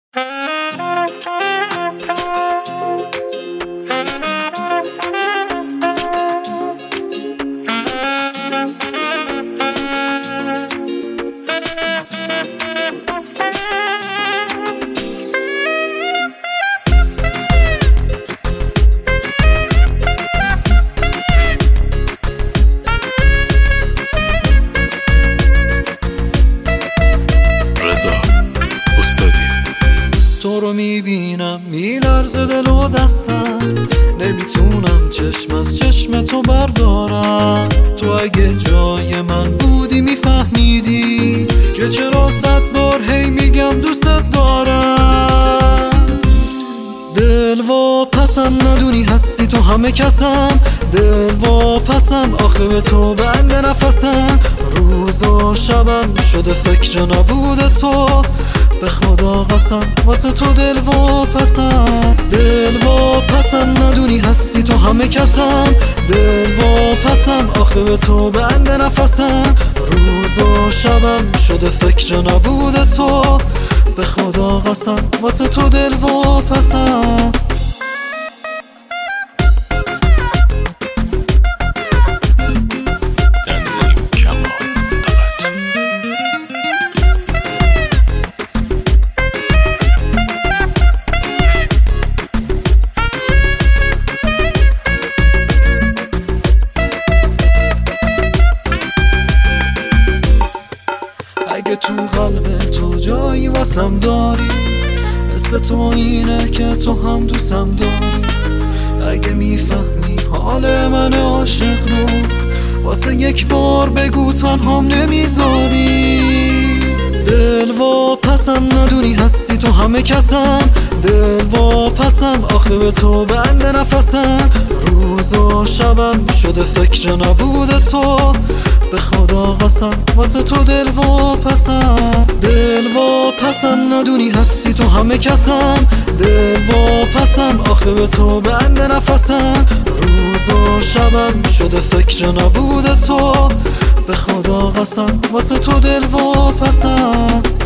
تو رو میبینم میلرزه دل و دستم، نمیتونم چشم از چشم تو بردارم. تو اگه جای من بودی میفهمیدی که چرا 100 بار هی میگم دوست دارم. دل و پسم ندونی هستی تو همه کسم، دل و پسم آخه به تو بنده نفسم. روز و شبم شده فکر نبود تو، به خدا قسم واسه تو دل و پسم. دل و پسم ندونی هستی تو همه کسم، دل و پسم آخه به تو بنده نفسم. روز و شبم شده فکر نبود تو، به خدا قسم واسه تو دل و پسم. اگه تو قلب تو جایی واسم داری، مثل تو اینه که تو هم دوستم داری. اگه میفهمی حال من عاشق رو، واسه یک بار بگو تنهام نمیذاری. دل و پسم ندونی هستی تو همه کسم، دل و پسم آخه به تو بنده نفسم. روز و شبم شده فکر نبود تو، به خدا قسم واسه تو دل و پسم. دل و پسم ندونی هستی تو همه کسم، دل و پسم آخه به تو بنده نفسم. روز و شبم شده فکر نبود تو، به خدا قسم واسه تو دل و پسم.